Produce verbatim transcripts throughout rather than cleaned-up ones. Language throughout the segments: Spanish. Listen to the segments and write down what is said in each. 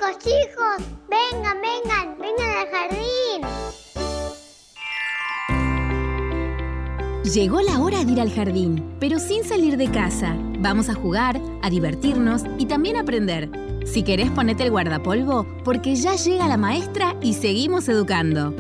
Chicos, chicos, vengan, vengan, vengan al jardín. Llegó la hora de ir al jardín, pero sin salir de casa. Vamos a jugar, a divertirnos y también a aprender. Si querés, ponete el guardapolvo, porque ya llega la maestra y seguimos educando.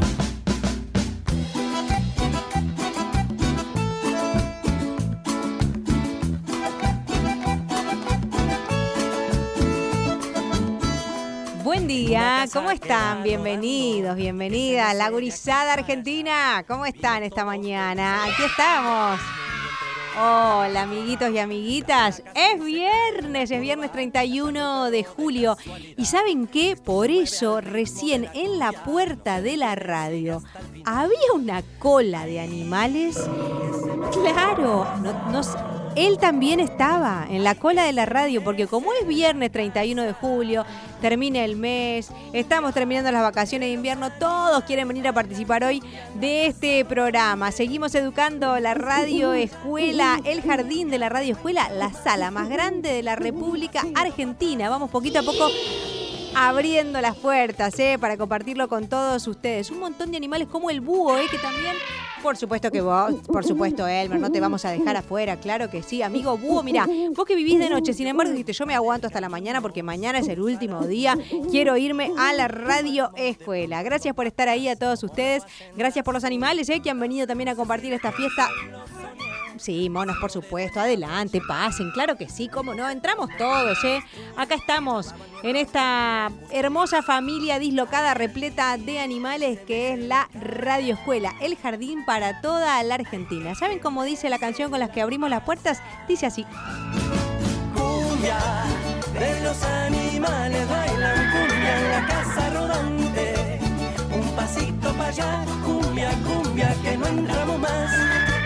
Buen día, ¿cómo están? Bienvenidos, bienvenida, la gurizada argentina. ¿Cómo están esta mañana? Aquí estamos. Hola, amiguitos y amiguitas. Es viernes, es viernes treinta y uno de julio. ¿Y saben qué? Por eso, recién en la puerta de la radio, había una cola de animales. Claro, no, no sé. Él también estaba en la cola de la radio, porque como es viernes treinta y uno de julio, termina el mes, estamos terminando las vacaciones de invierno, todos quieren venir a participar hoy de este programa. Seguimos educando la radio escuela, el jardín de la radio escuela, la sala más grande de la República Argentina. Vamos poquito a poco abriendo las puertas, ¿eh? Para compartirlo con todos ustedes. Un montón de animales como el búho, ¿eh? Que también, por supuesto que vos, por supuesto, Elmer, no te vamos a dejar afuera, claro que sí. Amigo búho, mira, vos que vivís de noche, sin embargo dijiste, yo me aguanto hasta la mañana porque mañana es el último día, quiero irme a la radio escuela. Gracias por estar ahí a todos ustedes, gracias por los animales, ¿eh? Que han venido también a compartir esta fiesta. Sí, monos, por supuesto, adelante, pasen, claro que sí, cómo no, entramos todos, ¿eh? Acá estamos, en esta hermosa familia dislocada, repleta de animales, que es la Radio Escuela, el jardín para toda la Argentina. ¿Saben cómo dice la canción con la que abrimos las puertas? Dice así. Cumbia, de los animales bailan cumbia en la casa rodante. Un pasito para allá, cumbia, cumbia, que no entramos más.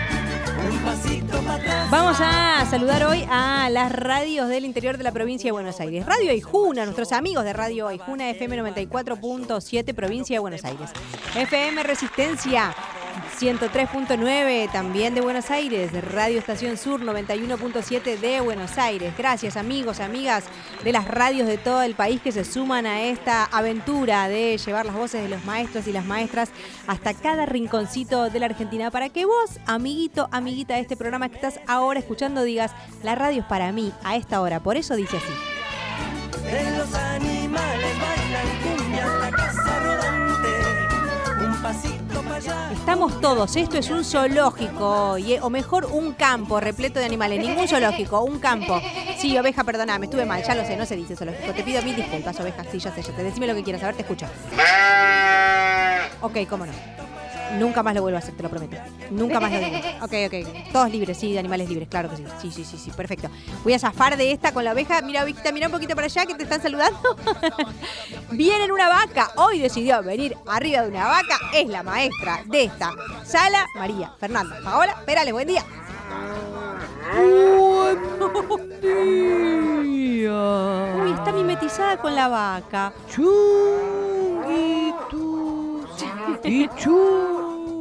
Vamos a saludar hoy a las radios del interior de la provincia de Buenos Aires. Radio Aijuna, nuestros amigos de Radio Aijuna, F M noventa y cuatro punto siete, provincia de Buenos Aires. F M Resistencia, ciento tres punto nueve, también de Buenos Aires. Radio Estación Sur, noventa y uno punto siete de Buenos Aires. Gracias, amigos, amigas de las radios de todo el país que se suman a esta aventura de llevar las voces de los maestros y las maestras hasta cada rinconcito de la Argentina, para que vos, amiguito, amiguita de este programa que estás ahora escuchando, digas, la radio es para mí a esta hora. Por eso dice así. En los animales bailan cumbia en la casa rodante. Un pasito para allá. Estamos todos, esto es un zoológico, o mejor un campo repleto de animales, ningún zoológico, un campo. Sí, oveja, perdóname, estuve mal, ya lo sé, no se dice zoológico. Te pido mil disculpas, oveja, sí, ya sé, ya te decime lo que quieras, a ver, te escucho. Ok, cómo no. Nunca más lo vuelvo a hacer, te lo prometo. Nunca más lo digo. Ok, ok. Todos libres, sí, de animales libres, claro que sí. Sí, sí, sí, sí, perfecto. Voy a zafar de esta con la oveja. Mira, ovejita, mira un poquito para allá que te están saludando. Viene una vaca. Hoy decidió venir arriba de una vaca. Es la maestra de esta sala, María Fernanda Paola Perales. Buen día. Buenos días. Uy, está mimetizada con la vaca. Chunguitus y chun.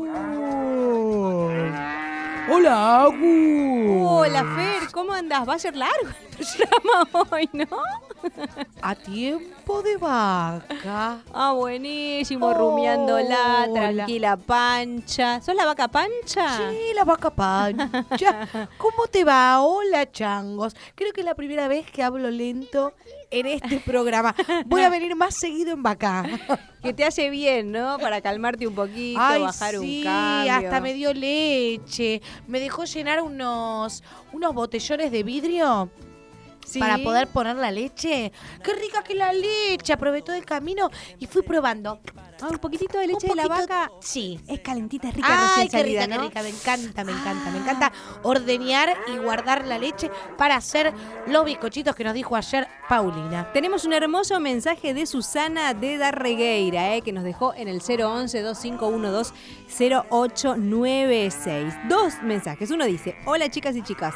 Hola, Agu. Hola, Fer, ¿cómo andás? Va a ser largo el programa hoy, ¿no? A tiempo de vaca. Ah, buenísimo, Hola. rumiándola, tranquila, Pancha. ¿Sos la vaca Pancha? Sí, la vaca Pancha. ¿Cómo te va? Hola, changos. Creo que es la primera vez que hablo lento en este programa. Voy a venir más seguido en vaca. Que te hace bien, ¿no? Para calmarte un poquito, Ay, bajar sí, un cambio. hasta me dio leche. Me dejó llenar unos, unos botellones de vidrio. ¿Sí? Para poder poner la leche. ¡Qué rica que es la leche! Aprobé todo el camino y fui probando. Ah, un poquitito de leche Un de la poquito- vaca. Sí. Es calentita, es rica, Ay, recién qué salida, rica, ¿no? qué rica. Me encanta, me encanta, me Ah. encanta ordeñar y guardar la leche para hacer los bizcochitos que nos dijo ayer Paulina. Tenemos un hermoso mensaje de Susana de Darregueira, eh, que nos dejó en el cero once, dos cinco uno dos, cero ocho nueve seis. Dos mensajes. Uno dice, hola chicas y chicas,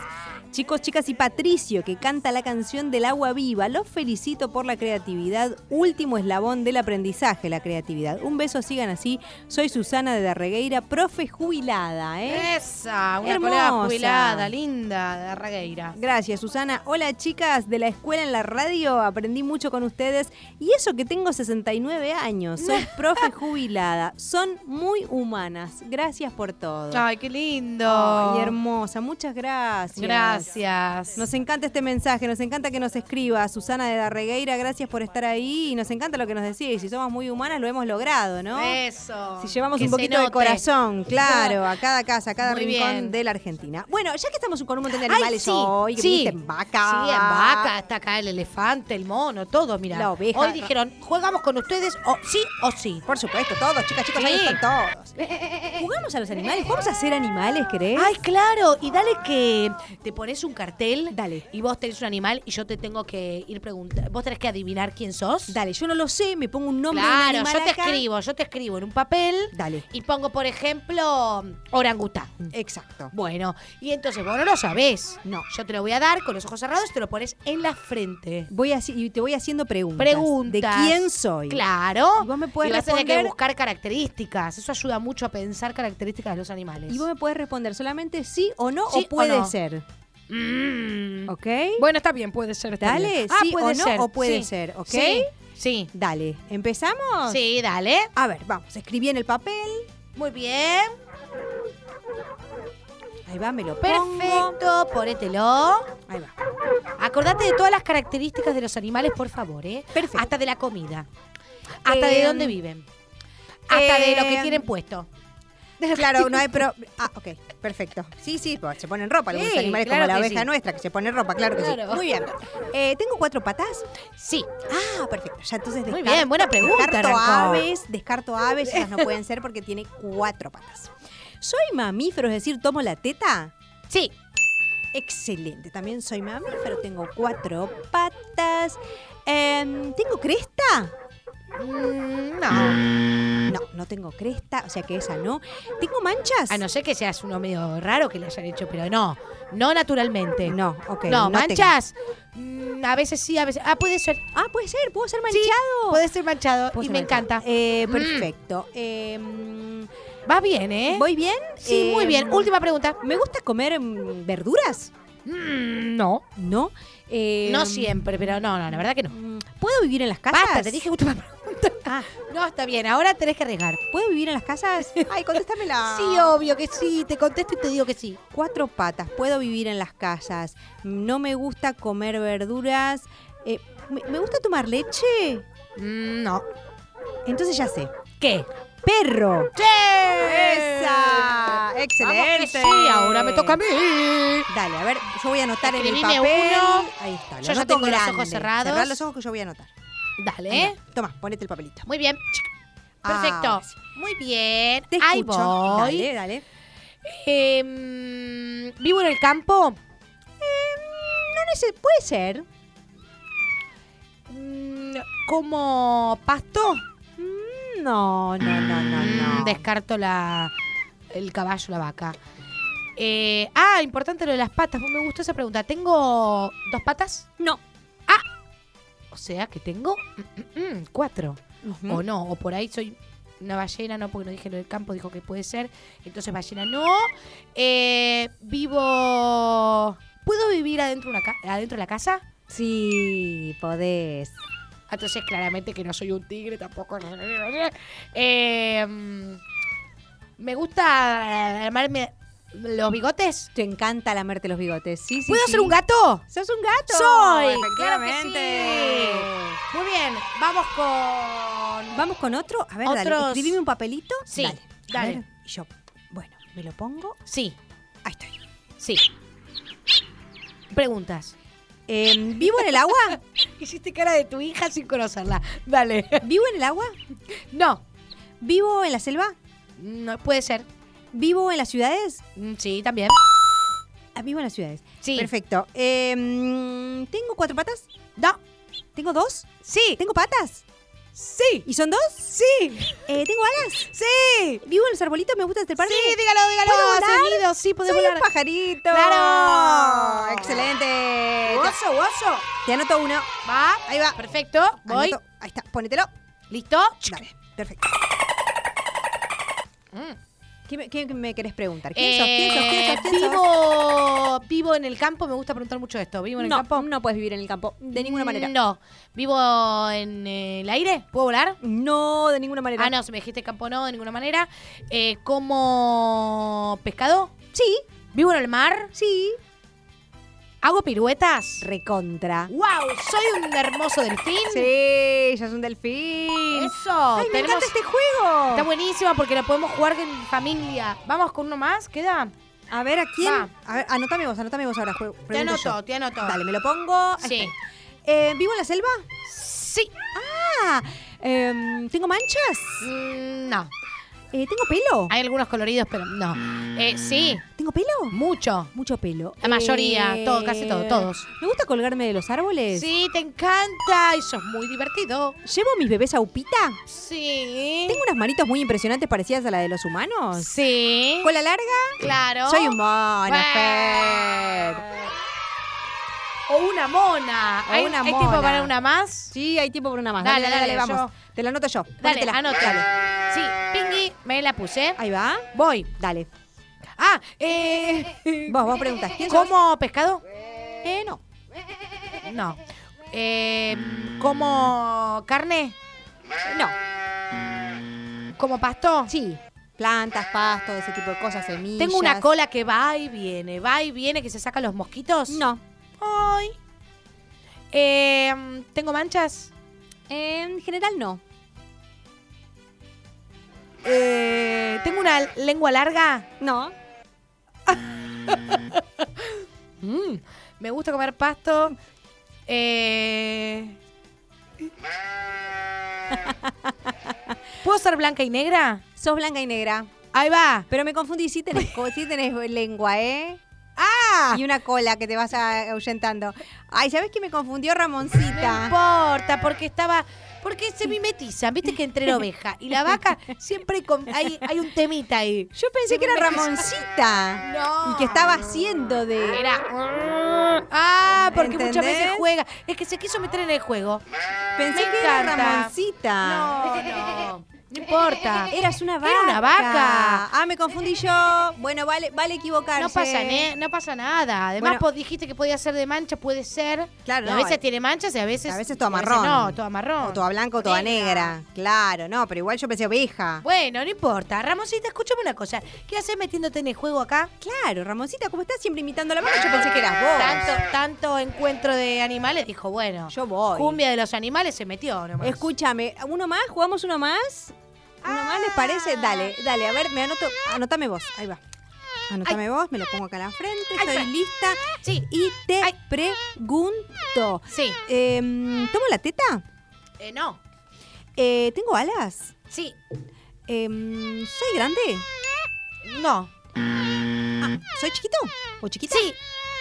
Chicos, chicas y Patricio, que canta la canción del agua viva. Los felicito por la creatividad. Último eslabón del aprendizaje, la creatividad. Un beso, sigan así. Soy Susana de Darregueira, profe jubilada. ¿eh? Esa, una Hermosa. colega jubilada, linda, de Darregueira. Gracias, Susana. Hola, chicas de la escuela en la radio. Aprendí mucho con ustedes. Y eso que tengo sesenta y nueve años. Soy profe jubilada. Son muy humanas. Gracias por todo. Ay, qué lindo. Ay, hermosa. Muchas gracias. Gracias. Nos encanta este mensaje, nos encanta que nos escriba Susana de Darregueira, gracias por estar ahí y nos encanta lo que nos decís, si somos muy humanas lo hemos logrado, ¿no? Eso. Si llevamos Que un se poquito de note. corazón, claro, a cada casa, a cada Muy rincón bien. de la Argentina. Bueno, ya que estamos con un montón de Ay, animales sí, hoy, que sí. viniste en vaca. Sí, en vaca, está acá el elefante, el mono, todo, mira. La oveja. Hoy dijeron, jugamos con ustedes o sí o sí. Por supuesto, todos, chicas, chicos, ahí Sí. están todos. ¿Jugamos a los animales? ¿Vamos a ser animales, querés? Ay, claro, y dale que te pones un cartel. Dale. Y vos tenés un animal y yo te tengo que ir preguntando. Vos tenés que adivinar quién sos. Dale, yo no lo sé, me pongo un nombre de un Claro, animal yo te acá. escribo, yo te escribo en un papel. Dale. Y pongo, por ejemplo, orangután. Exacto. Bueno, y entonces vos no lo sabés. No. Yo te lo voy a dar con los ojos cerrados y te lo pones en la frente. Voy así, y te voy haciendo preguntas. Preguntas. ¿De quién soy? Claro. Y vos me podés y vas a tener que responder- buscar características. Eso ayuda mucho a pensar características de los animales. Y vos me puedes responder solamente sí o no, Sí o puede o no. ser. Mm. ¿Ok? Bueno, está bien, puede ser. está Dale, bien. sí ah, puede o no, ser. o puede sí. ser, ¿ok? Sí, sí. Dale, ¿empezamos? Sí, dale. A ver, vamos, escribí en el papel. Muy bien. Ahí va, me lo pongo. Perfecto, ponételo. Ahí va. Acordate de todas las características de los animales, por favor, ¿eh? Perfecto. Hasta de la comida. Hasta de Em, dónde viven. Hasta de lo que em, tienen puesto. Claro, no hay pro... Ah, ok, perfecto. Sí, sí, pues se ponen ropa algunos Sí, animales claro como la que oveja sí. nuestra, que se pone ropa, claro que Claro. sí. Muy bien. Eh, ¿Tengo cuatro patas? Sí. Ah, perfecto. Ya entonces Muy descarto- bien, buena pregunta, Descarto arrancó. aves, descarto aves, esas no pueden ser porque tiene cuatro patas. ¿Soy mamífero, es decir, tomo la teta? Sí. Excelente, también soy mamífero, tengo cuatro patas. Em, ¿Tengo cresta? Mm, no. No, no tengo cresta, o sea que esa no. ¿Tengo manchas? A no ser que seas uno medio raro que le hayan hecho, pero no. No naturalmente. No, ok. No, tengo. manchas. mm, a veces sí, a veces. Ah, puede ser. Ah, puede ser, puedo ser Sí, manchado. puede ser manchado. Puedo Y ser me manchado. encanta. Eh, Mm. perfecto. Em, Va bien, ¿eh? ¿Voy bien? Sí, muy Em, bien. Última pregunta. ¿Me gusta comer mm, verduras? Mm, no. No. Em, No siempre, pero no, no, la verdad que no. mm, ¿Puedo vivir en las casas? Basta, te dije última pregunta. Ah, No, está bien, ahora tenés que arriesgar. ¿puedo vivir en las casas? Ay, contéstamela. Sí, obvio que sí, te contesto y te digo que sí. Cuatro patas, puedo vivir en las casas. No me gusta comer verduras. Eh, ¿me, me gusta tomar leche? Mm, no. Entonces ya sé. ¿Qué? ¡Perro! ¡Sí! ¡Esa! ¡Excelente! Vamos que sí, ahora me toca a mí. Dale, a ver, yo voy a anotar en el Escribime papel. uno. Ahí está. lo Yo ya anoto tengo los grande. ojos cerrados. Cerrá los ojos que yo voy a anotar. Dale. Ahí va. Toma, ponete el papelito. Muy bien. Ah, Perfecto. ahora sí. Muy bien. Te Ahí escucho. voy. Dale, dale. Em, ¿Vivo en el campo? No neces- puede ser. Mm, ¿Como pasto? Mm, No, no, no, no, Mm, no. Descarto la, el caballo, la vaca. Eh, ah, importante lo de las patas. Me gustó esa pregunta. ¿Tengo dos patas? No. O sea que tengo mm, mm, cuatro. Ujú. O no, o por ahí soy una ballena, no, porque no dije lo del campo, dijo que puede ser. Entonces ballena no. Eh, vivo... ¿Puedo vivir adentro, una ca- adentro de la casa? Sí, podés. Entonces claramente que no soy un tigre tampoco. Eh, mm, me gusta armarme los bigotes. Te encanta lamerte los bigotes. Sí, sí. ¿Puedo sí. ser un gato? ¿Sos un gato? Soy, Efectivamente. Muy bien, vamos con... Vamos con otro. A ver, dale. Otros- Escribime un papelito. Sí, Dale. A dale. ver, y yo, bueno, me lo pongo. Sí, Ahí estoy. sí. Preguntas. Em, ¿Vivo en el agua? Hiciste cara de tu hija sin conocerla. Dale. ¿Vivo en el agua? No, ¿Vivo en la selva? no puede ser. ¿Vivo en las ciudades? Mm, Sí, también. Ah, vivo en las ciudades. Sí. Perfecto. Em, ¿Tengo cuatro patas? No, ¿Tengo dos? sí. ¿Tengo patas? Sí. ¿Y son dos? Sí. Eh, ¿Tengo alas? Sí. ¿Vivo en los arbolitos? ¿Me gusta treparme? Sí, dígalo, dígalo. ¿Puedo volar? Seguido, sí, podés Soy volar. un pajarito. ¡Claro! Excelente. Oso, oso. Te anoto uno. Va. Ahí va. Perfecto. Voy. Anoto. Ahí está. Pónetelo. ¿Listo? Dale. Perfecto. Mm. ¿Qué me, qué me querés preguntar? ¿Quién sos? Eh, ¿Quién sos? ¿Quién sos? ¿Quién sos? vivo, vivo en el campo, me gusta preguntar mucho esto. ¿Vivo en el no, campo? no puedes vivir en el campo. De ninguna manera. No. ¿Vivo en el aire? ¿Puedo volar? No, de ninguna manera. Ah, no, si me dijiste campo no, de ninguna manera. Eh, ¿Como pescado? Sí, ¿Vivo en el mar? sí. ¿Hago piruetas? Recontra. ¡Wow! ¿Soy un hermoso delfín? Sí, ya es un delfín. Eso. Ay, me tenemos... encanta este juego. Está buenísima porque la podemos jugar en familia. ¿Vamos con uno más? ¿Queda? A ver, ¿a quién? Va. A ver, anotame vos, anotame vos ahora. juego- Te pregunto anoto, yo. te anoto. Dale, me lo pongo. Ahí Sí. está. Eh, ¿Vivo en la selva? Sí. Ah, em, ¿tengo manchas? Mm, no. Eh, ¿Tengo pelo? Hay algunos coloridos, pero no. Eh, sí. ¿Tengo pelo? Mucho. Mucho pelo. La mayoría, Eh, todo, casi todo, todos. ¿Me gusta colgarme de los árboles? Sí, te encanta. Eso es muy divertido. ¿Llevo mis bebés a upita? Sí. ¿Tengo unas manitos muy impresionantes parecidas a las de los humanos? Sí. ¿Cola larga? Claro. Soy un mono, Bueno. Fer. O una mona. O ¿Hay, una ¿hay mona. tiempo para una más? Sí, hay tiempo por una más. Dale, Dale, dale, dale, vamos. yo. Te la anoto yo. Dale, Ponétela. anota. Sí, Pingui, me la puse. Ahí va. Voy. Dale. Ah, eh. Vos, vos preguntás. ¿Quién sos? ¿Como pescado? Eh, no. No. Eh, ¿Como carne? No. ¿Como pasto? Sí. Plantas, pasto, ese tipo de cosas, semillas. ¿Tengo una cola que va y viene, va y viene, que se sacan los mosquitos? No. Ay. Eh, ¿Tengo manchas? En general no. Eh, ¿Tengo una lengua larga? No. Mm, me gusta comer pasto. Eh... ¿Puedo ser blanca y negra? Sos blanca y negra. Ahí va. Pero me confundí, sí tenés, co- sí tenés lengua, ¿eh? ¡Ah! Y una cola que te vas a- ahuyentando. Ay, ¿sabés qué me confundió No Ramoncita? importa, porque estaba... Porque se mimetizan, viste que entre la oveja y la vaca siempre hay, con- hay, hay un temita ahí. Yo pensé Se que era mimetizan. Ramoncita. No. Y que estaba haciendo de... Era... Ah, porque muchas ¿Entendés? veces juega. Es que se quiso meter en el juego. Pensé Me que era encanta. Ramoncita. No, no. No importa. Eras una vaca. Era una vaca. Ah, me confundí yo. Bueno, vale, vale equivocarse. No pasa, ne- no pasa nada. Además, Bueno. po- dijiste que podía ser de mancha, puede ser. Claro, Y a no, veces eh. tiene manchas y a veces. A veces toda y a veces marrón. No, toda marrón. O toda blanca o toda negra. Claro, no, pero igual yo pensé oveja. Bueno, no importa. Ramoncita, escúchame una cosa. ¿Qué haces metiéndote en el juego acá? Claro, Ramoncita, como estás siempre imitando a la vaca, yo pensé que eras vos. Tanto, tanto encuentro de animales, dijo, bueno. Yo voy. Cumbia de los animales se metió nomás. Escúchame, ¿uno más? ¿Jugamos uno más? ¿Uno más les parece? Dale, dale, a ver, me anoto. Anotame vos, ahí va. Anotame vos, me lo pongo acá en la frente, Ay, estoy espera. lista. Sí. Y te Ay. pregunto. Sí. em, ¿Tomo la teta? Eh, no. Eh, ¿Tengo alas? Sí. Em, ¿Soy grande? No. Ah, ¿soy chiquito? ¿O chiquita? Sí.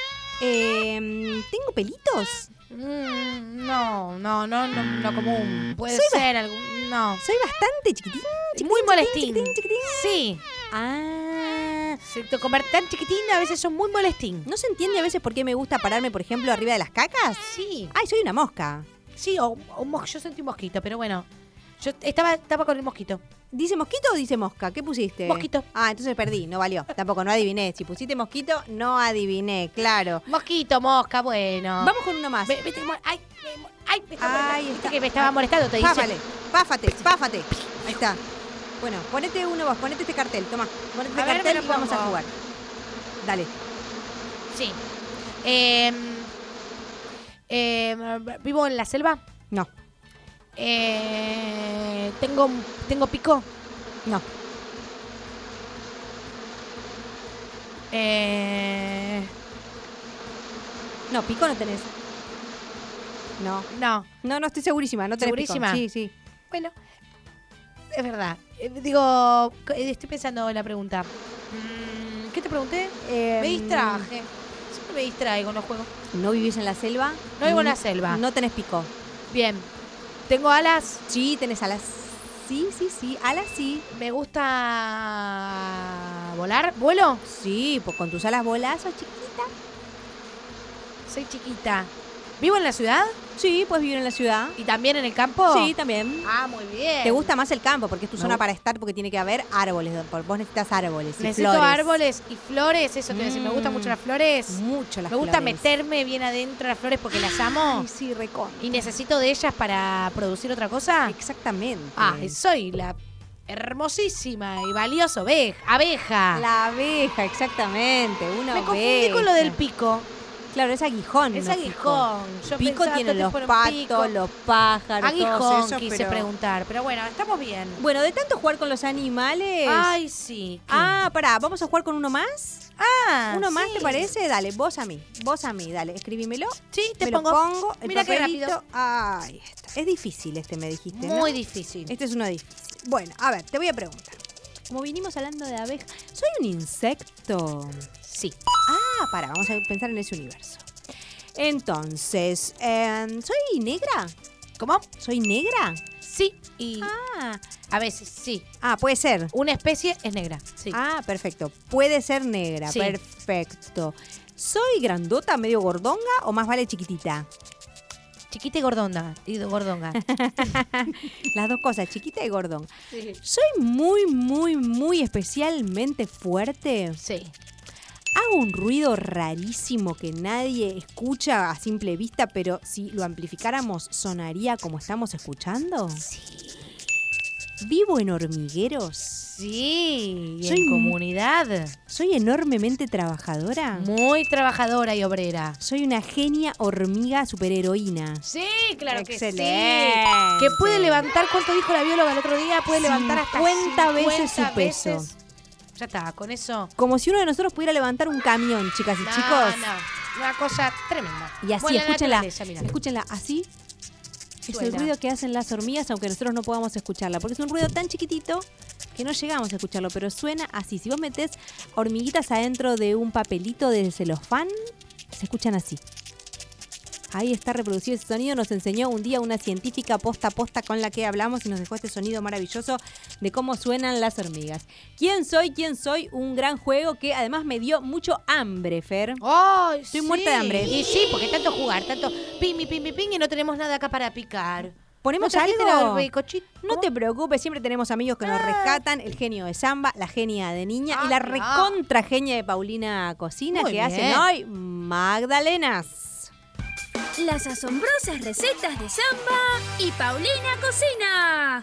Em, ¿Tengo pelitos? Mm, no, no, no, no, no común. Puede Soy ser algún. No. ¿Soy bastante chiquitín? chiquitín, Muy chiquitín, molestín. chiquitín, chiquitín? Sí. Ah, Se te comer tan chiquitín, a veces son muy molestín. ¿no se entiende a veces por qué me gusta pararme, por ejemplo, arriba de las cacas? Sí. Ay, soy una mosca. Sí, o, o un mos- yo sentí un mosquito, pero bueno. Yo estaba, estaba con el mosquito. ¿Dice mosquito o dice mosca? ¿Qué pusiste? Mosquito. Ah, entonces perdí, no valió. Tampoco, no adiviné. Si pusiste mosquito, no adiviné, claro. Mosquito, mosca, bueno. Vamos con uno más. Ve- vete, mo- ay, me mo- ay, me está Ay, molestando. Viste está. que me estaba molestando, te dice. Páfale, páfate, páfate. Ahí está. Bueno, ponete uno vos, ponete este cartel, toma. Ponete este A ver, cartel me lo y vamos a pongo. jugar. Dale. Sí. Eh, eh, ¿Vivo en la selva? No, Eh, ¿tengo, ¿Tengo pico? no. Eh, No, pico no tenés. No. no. No, no estoy segurísima, no tenés pico. ¿Segurísima? Sí, sí. Bueno, es verdad. Eh, digo, c- estoy pensando en la pregunta. Mm, ¿Qué te pregunté? Eh, Me distraje. Siempre me distraigo en los juegos. ¿No vivís en la selva? No vivo en la Mm, selva. No tenés pico. Bien. ¿Tengo alas? Sí, tenés alas. Sí, sí, sí, alas sí. ¿Me gusta volar? ¿Vuelo? Sí, pues con tus alas volás, sos chiquita. Soy chiquita. ¿Vivo en la ciudad? Sí, puedes vivir en la ciudad. ¿Y también en el campo? Sí, también. Ah, muy bien. ¿Te gusta más el campo? Porque es tu Me zona gusta. para estar, porque tiene que haber árboles. Vos necesitas árboles y Necesito flores. árboles y flores, eso te voy a decir. Me gustan Mm. mucho las flores. Mucho las Me gusta flores. meterme bien adentro de las flores porque las amo. Ay, sí, recontra. ¿Y necesito de ellas para producir otra cosa? Exactamente. Ah, soy la hermosísima y valiosa oveja, abeja. La abeja, exactamente. Una Me oveja. confundí con lo del pico. Claro, es aguijón. Es no aguijón. Yo Pico, pico pensaba tienen todo los tipo en patos, pico. los pájaros, Aguijón todos esos, quise pero- preguntar, pero bueno, estamos bien. Bueno, de tanto jugar con los animales. Ay, sí. ¿qué? Ah, pará, ¿vamos a jugar con uno más? Ah, ¿Uno más sí. te parece? Dale, vos a mí. Vos a mí, dale, escribímelo. Sí, te me pongo. Lo pongo. El Mira qué papelito. rápido. Ahí está. Es difícil este, me dijiste, ¿no? Muy difícil. Este es uno difícil. Bueno, a ver, te voy a preguntar. Como vinimos hablando de abejas, ¿soy un insecto? Sí. Ah, para, vamos a pensar en ese universo. Entonces, eh, ¿soy negra? ¿Cómo? ¿Soy negra? Sí. Y Ah, a veces sí. ah, puede ser. Una especie es negra. Sí. Ah, perfecto. Puede ser negra, Sí. perfecto. ¿Soy grandota, medio gordonga o más vale chiquitita? Chiquita y gordonga. Y gordonga. Las dos cosas, chiquita y gordón. Sí. ¿Soy muy, muy, muy especialmente fuerte? Sí. ¿Hago un ruido rarísimo que nadie escucha a simple vista, pero si lo amplificáramos sonaría como estamos escuchando? Sí. ¿Vivo en hormigueros? Sí. Y Soy en mu- comunidad. ¿Soy enormemente trabajadora? Muy trabajadora y obrera. Soy una genia hormiga superheroína. Sí, claro Excelente. que sí. Que puede levantar, ¿cuánto dijo la bióloga el otro día? Puede levantar hasta cincuenta veces su cincuenta peso. veces. Ya está, con eso. Como si uno de nosotros pudiera levantar un camión, chicas y No, chicos. no, una cosa tremenda. Y así, Bueno, escúchenla. naturaleza, mirá. Escúchenla, así. Es el Suena. ruido que hacen las hormigas, aunque nosotros no podamos escucharla. Porque es un ruido tan chiquitito que no llegamos a escucharlo, pero suena así. Si vos metés hormiguitas adentro de un papelito de celofán, se escuchan así. Ahí está reproducido ese sonido. Nos enseñó un día una científica posta a posta con la que hablamos y nos dejó este sonido maravilloso de cómo suenan las hormigas. ¿Quién soy? ¿Quién soy? Un gran juego que además me dio mucho hambre, Fer. Ay, Estoy sí. muerta de hambre. Y sí, porque tanto jugar, tanto ping, ping, ping, ping, y no tenemos nada acá para picar. ¿Ponemos ¿No trajiste algo? la bizcochito? No te preocupes, siempre tenemos amigos que nos rescatan. El genio de Samba, la genia de Niña Ah, y la no. recontra genia de Paulina Cocina Muy que bien. hacen hoy Magdalenas. Las asombrosas recetas de Samba y Paulina Cocina.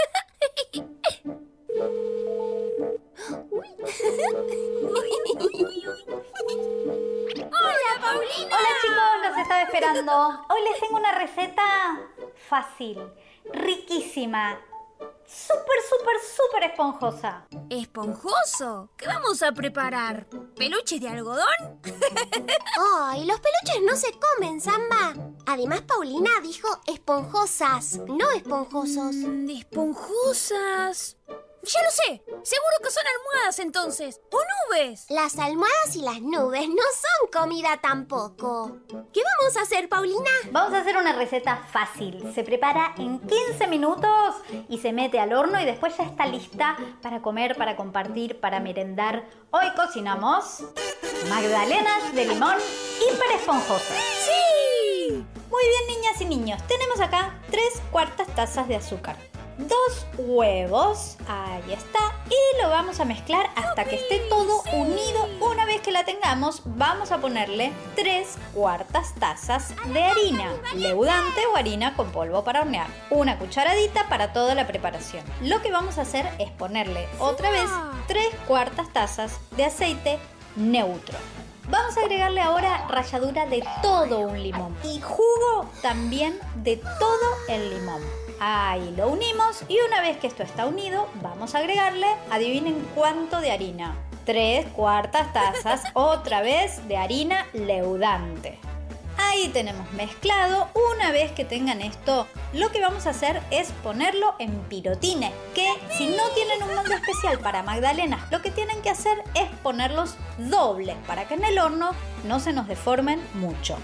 Hola, Paulina. Hola chicos, los estaba esperando. Hoy les tengo una receta fácil, riquísima, súper, súper, súper esponjosa. Esponjoso. ¿Qué vamos a preparar? ¿Peluches de algodón? ¡Ay, los peluches no se comen, Samba! Además, Paulina dijo esponjosas, no esponjosos. Mm, esponjosas. Ya lo sé. Seguro que son almohadas entonces. O nubes. Las almohadas y las nubes no son comida tampoco. ¿Qué vamos a hacer, Paulina? Vamos a hacer una receta fácil. Se prepara en quince minutos y se mete al horno y después ya está lista para comer, para compartir, para merendar. Hoy cocinamos magdalenas de limón hiper esponjosas. ¡Sí! Muy bien, niñas y niños. Tenemos acá tres cuartas tazas de azúcar. Dos huevos, ahí está, y lo vamos a mezclar hasta que esté todo unido. Una vez que la tengamos, vamos a ponerle tres cuartas tazas de harina, leudante o harina con polvo para hornear. Una cucharadita para toda la preparación. Lo que vamos a hacer es ponerle otra vez tres cuartas tazas de aceite neutro. Vamos a agregarle ahora ralladura de todo un limón y jugo también de todo el limón. Ahí lo unimos y una vez que esto está unido, vamos a agregarle, adivinen cuánto de harina. Tres cuartas tazas otra vez de harina leudante. Ahí tenemos mezclado. Una vez que tengan esto, lo que vamos a hacer es ponerlo en pirotine, que si no tienen un molde especial para magdalenas, lo que tienen que hacer es ponerlos dobles para que en el horno no se nos deformen mucho.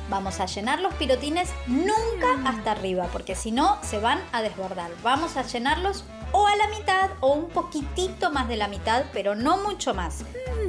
Vamos a llenar los pirotines nunca hasta arriba, porque si no se van a desbordar. Vamos a llenarlos o a la mitad o un poquitito más de la mitad, pero no mucho más.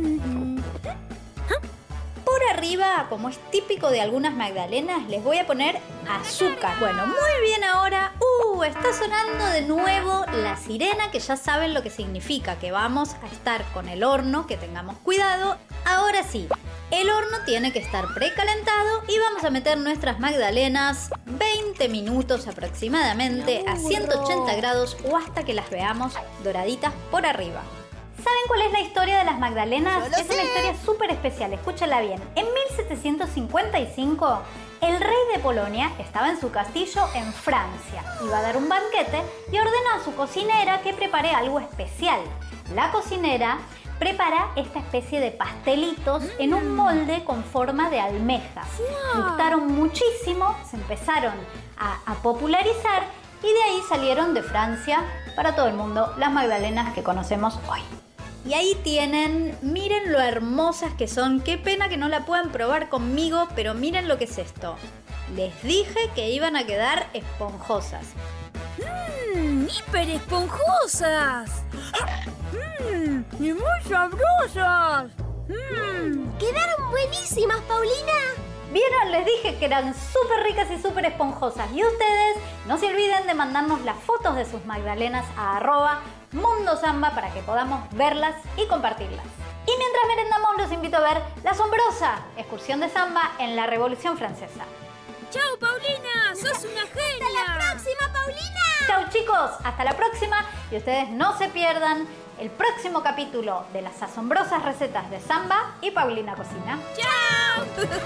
Por arriba, como es típico de algunas magdalenas, les voy a poner azúcar. Bueno, muy bien ahora. Uh, está sonando de nuevo la sirena, que ya saben lo que significa, que vamos a estar con el horno, que tengamos cuidado. Ahora sí, el horno tiene que estar precalentado y vamos a meter nuestras magdalenas veinte minutos aproximadamente a ciento ochenta grados o hasta que las veamos doraditas por arriba. ¿Saben cuál es la historia de las magdalenas? Es una historia súper especial, escúchala bien. En mil setecientos cincuenta y cinco, el rey de Polonia estaba en su castillo en Francia. Iba a dar un banquete y ordena a su cocinera que prepare algo especial. La cocinera prepara esta especie de pastelitos en un molde con forma de almeja. Gustaron muchísimo, se empezaron a, a popularizar y de ahí salieron de Francia para todo el mundo las magdalenas que conocemos hoy. Y ahí tienen, miren lo hermosas que son. Qué pena que no la puedan probar conmigo, pero miren lo que es esto. Les dije que iban a quedar esponjosas. ¡Mmm! ¡Hiper esponjosas! ¡Mmm! ¡Y muy sabrosas! ¡Mmm! ¡Quedaron buenísimas, Paulina! ¿Vieron? Les dije que eran súper ricas y súper esponjosas. Y ustedes no se olviden de mandarnos las fotos de sus magdalenas a arroba Mundo Samba para que podamos verlas y compartirlas. Y mientras merendamos, los invito a ver la asombrosa excursión de samba en la Revolución Francesa. ¡Chao, Paulina! ¡Sos una genia! ¡Hasta la próxima, Paulina! ¡Chao, chicos! Hasta la próxima. Y ustedes no se pierdan el próximo capítulo de las asombrosas recetas de Samba y Paulina Cocina. ¡Chao!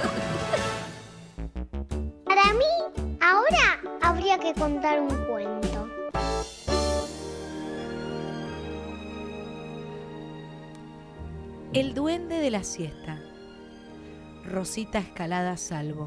Para mí, ahora habría que contar un cuento. El duende de la siesta. Rosita Escalada Salvo.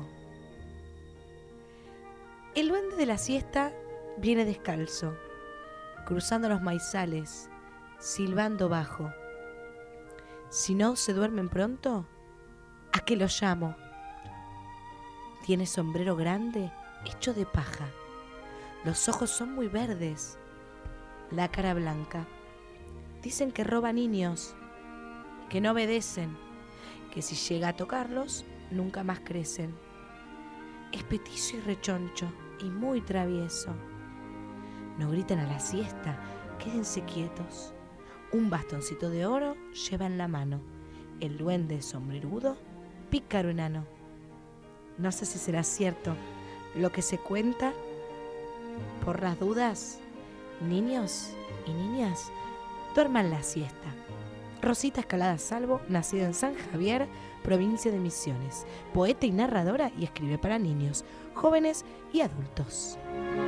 El duende de la siesta viene descalzo, cruzando los maizales, silbando bajo. Si no se duermen pronto, ¿a qué lo llamo? Tiene sombrero grande hecho de paja. Los ojos son muy verdes, la cara blanca. Dicen que roba niños, que no obedecen, que si llega a tocarlos, nunca más crecen. Es petizo y rechoncho y muy travieso. No griten a la siesta, quédense quietos. Un bastoncito de oro lleva en la mano. El duende sombrerudo, pícaro enano. No sé si será cierto lo que se cuenta. Por las dudas, niños y niñas, duerman la siesta. Rosita Escalada Salvo, nacida en San Javier, provincia de Misiones, poeta y narradora, y escribe para niños, jóvenes y adultos.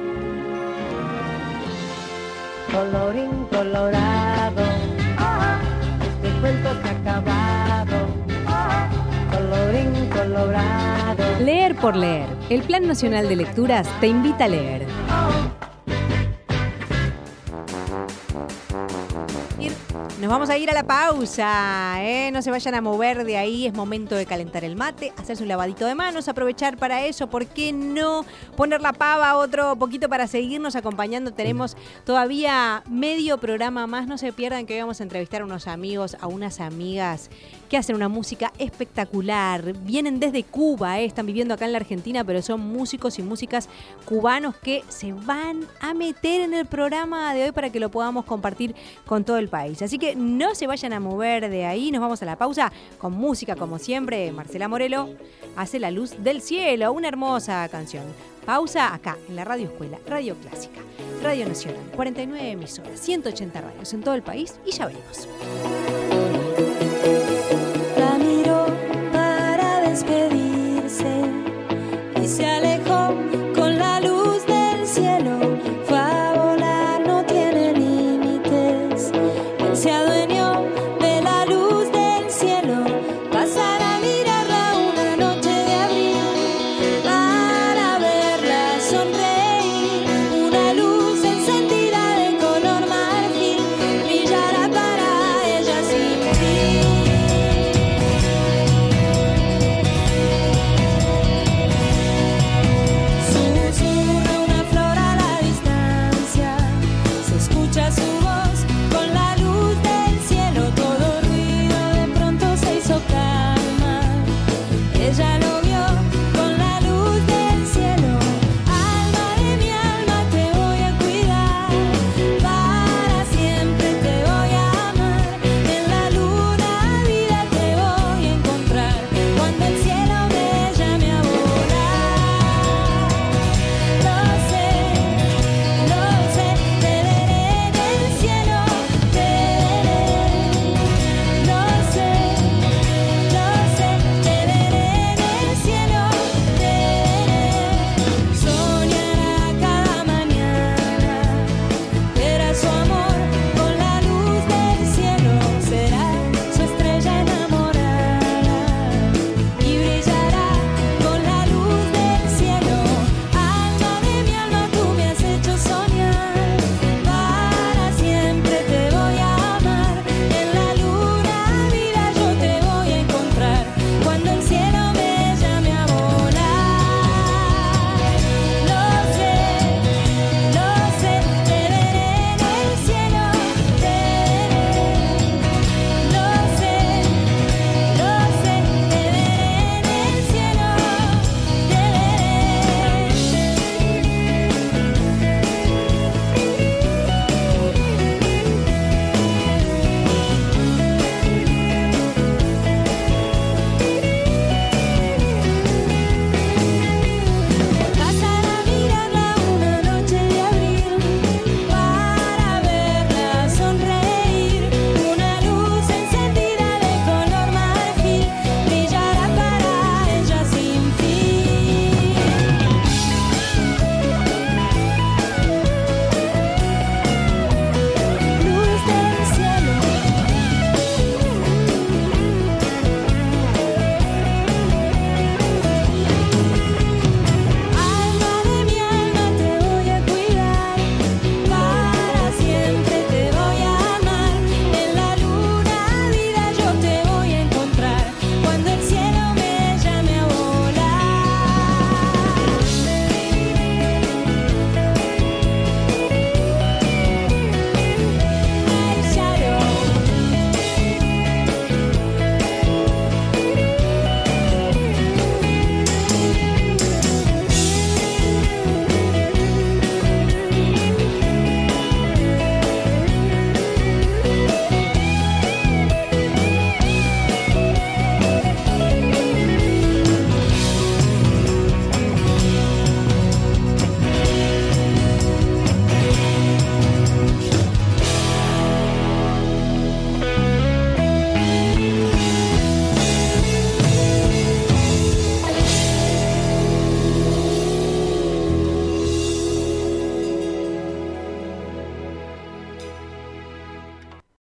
Colorín colorado, este cuento se ha acabado. Colorín colorado. Leer por leer. El Plan Nacional de Lecturas te invita a leer. Nos vamos a ir a la pausa, ¿eh? No se vayan a mover de ahí, es momento de calentar el mate, hacerse un lavadito de manos, aprovechar para eso, ¿por qué no? Poner la pava otro poquito para seguirnos acompañando, tenemos todavía medio programa más, no se pierdan que hoy vamos a entrevistar a unos amigos, a unas amigas que hacen una música espectacular, vienen desde Cuba, ¿eh? Están viviendo acá en la Argentina, pero son músicos y músicas cubanos que se van a meter en el programa de hoy para que lo podamos compartir con todo el país. Así que no se vayan a mover de ahí, nos vamos a la pausa con música como siempre. Marcela Morelo hace La Luz del Cielo, una hermosa canción. Pausa acá en la Radio Escuela, Radio Clásica, Radio Nacional, cuarenta y nueve emisoras, ciento ochenta radios en todo el país y ya venimos.